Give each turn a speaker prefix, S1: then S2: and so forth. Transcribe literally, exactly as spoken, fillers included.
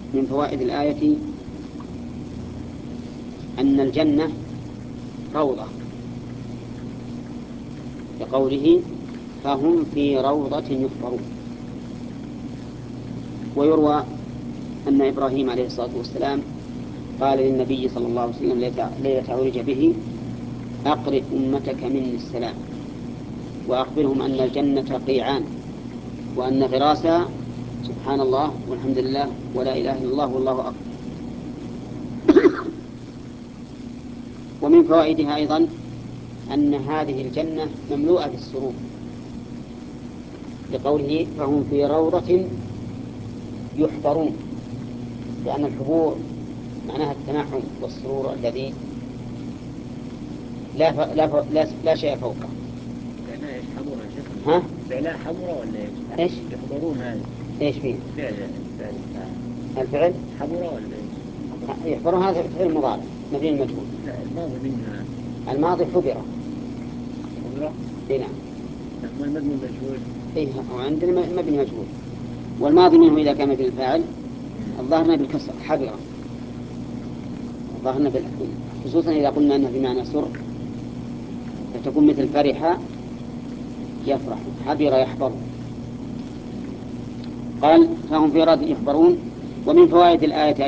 S1: من فوائد الآية أن الجنة روضة، لقوله فهم في روضة يحبرون. ويروى أن إبراهيم عليه الصلاة والسلام قال للنبي صلى الله عليه وسلم ليلة عرج به أقرئ أمتك مني السلام وأخبرهم أن الجنة قيعان وأن غراسها سبحان الله والحمد لله ولا إله إلا الله والله أكبر. ومن فوائدها أيضا أن هذه الجنة مملوءة بالسرور، لقوله فهم في روضة يحبرون، لأن الحبور معناها التنعم والسرور الذي لا, ف... لا, ف... لا, لا شيء فوقه.
S2: فعلا ايش حضور يا شيخ؟
S1: ها؟
S2: فعلا حضور ولا ايش؟
S1: ايش؟
S2: يحضرون هذا
S1: ايش فيه؟
S2: فعل فعل
S1: الفعل
S2: حضور ولا ايش؟
S1: يحضرون هذا فعل مضارع مبني المجهول.
S2: لا الماضي منها.
S1: الماضي حضر.
S2: حضر؟
S1: اي نعم.
S2: ما المبني المجهول؟
S1: اي وعندنا مبني مجهول، والماضي منه إذا كان بالفاعل الظاهرنا بالكسر حضر، الظاهرنا بال... خصوصا إذا قلنا أنه بمعنى سر فتكون مثل فرح يفرح، حبر يحبر. قال فهم في روضة يحبرون. ومن فوائد الآية